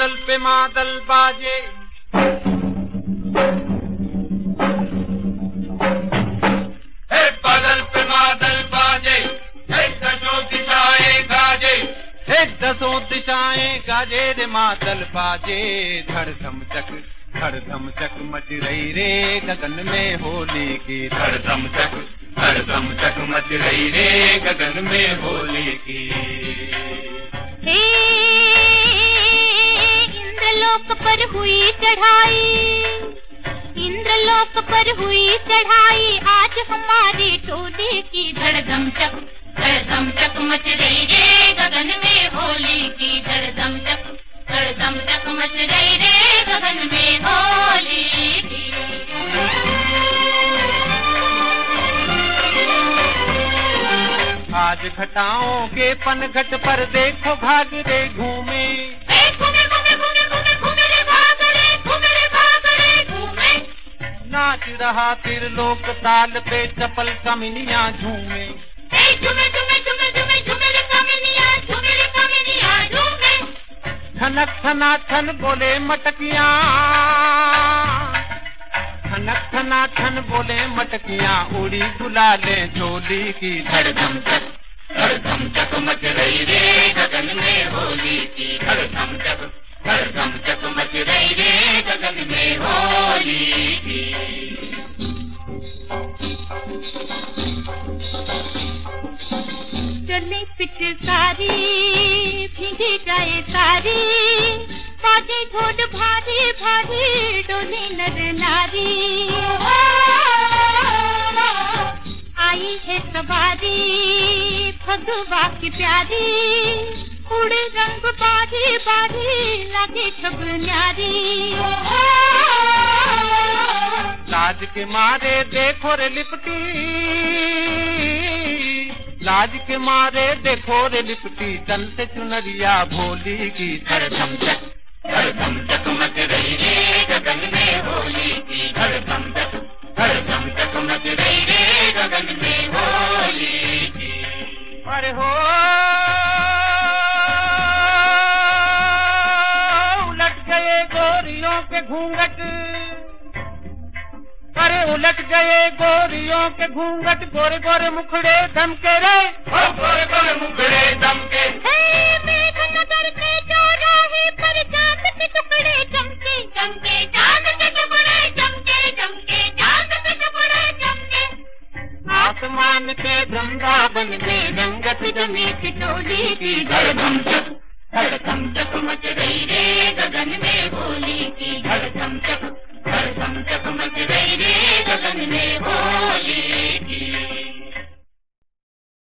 बादल पे मादल बाजे, बादल पे मादल बाजे, दसों दिशाएं गाजे, दसों दिशाएं गाजे रे मादल बाजे। धड़धम चक मच रही रे गगन में होली की, धड़धम चक मच रही रे गगन में होली की। हे इंद्रलोक पर हुई चढ़ाई, इंद्रलोक पर हुई चढ़ाई, आज हमारी टोली की। धड़धम चक मच रही रे गगन में होली की, धड़धम चक मच रही रे गगन में होली की। आज घटाओं के पनघट पर देखो भाग रे घूमे, नाच रहा त्रिलोक ताल पे चपल कमिनियां झूमे, ठनक ठनाठन बोले मटकियां, ठनक ठनाठन बोले मटकियां, उड़ी गुलाले चोली की। धड़धम चक मच रही रे गगन में होली की, धड़धम चक मच रही रे गगन में होली की। चले पिचकारी भीगी जाए सारी, बाजे ढोल भारी भारी, डोले नर नारी। आई है सवारी भगवा की प्यारी, उड़े रंग बारी बारी, लगे सब न्यारी। लाज के मारे देखो रे लिपटी, लाज के मारे देखो रे लिपटी, तन से चुनरिया भोली की। धड़धम चक मच रही रे गगन में होली की, धड़धम चक मच रही रे गगन में होली की। अरे हो उलट गए गोरियों के घूंघट, अरे उलट गए गोरियों के घूंघट, गोरे गोरे मुखड़े दमके रे, गोरे गोरे मुखड़े दमके। मेघनगर के चौराहे पर चांद के टुकड़े चमके, चमके चांद के टुकड़े चमके, चमके चांद के टुकड़े चमके। आसमान के वृंदावन में रंगत जमी की टोली की। धड़धम चक मच रही रे